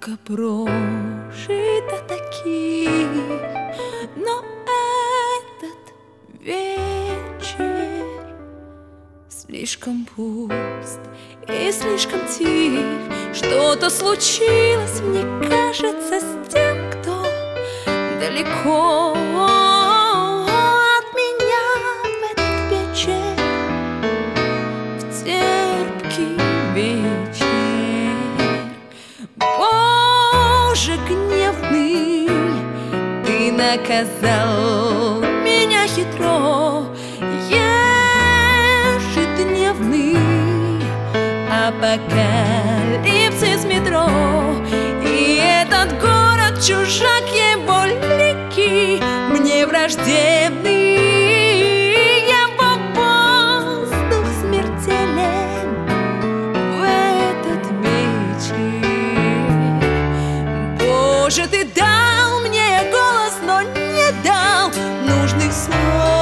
Столько прожито таких, но этот вечер слишком пуст и слишком тих. Что-то случилось, мне кажется, с тем, кто далеко от меня в этот вечер, в терпкий вечер. Боже гневный, ты наказал меня хитро, ежедневный апокалипсис метро. И этот город чужак, его лики мне враждебный, его воздух смертелен в этот вечер. Боже, ты дал мне голос, но не дал нужных слов.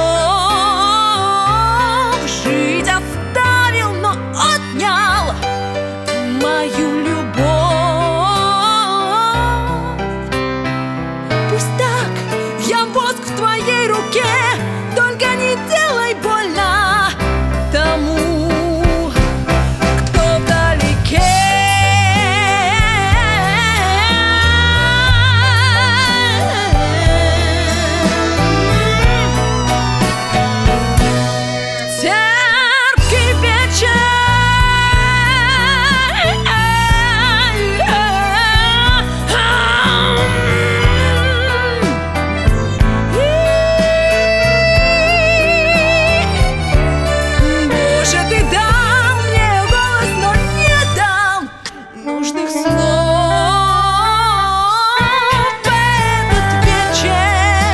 Жить оставил, но отнял мою любовь. Пусть так, я воск в твоей руке, только не делай больно тому, кто вдалеке. Терпкий вечер, Боже, ты дал мне голос, но не дал нужных слов. В этот вечер,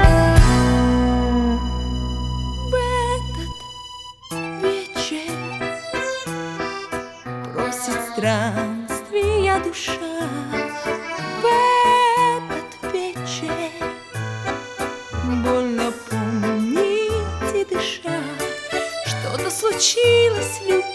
просит странствия душа. В этот вечер больно помнить и дышать. Что-то случилось, любовь.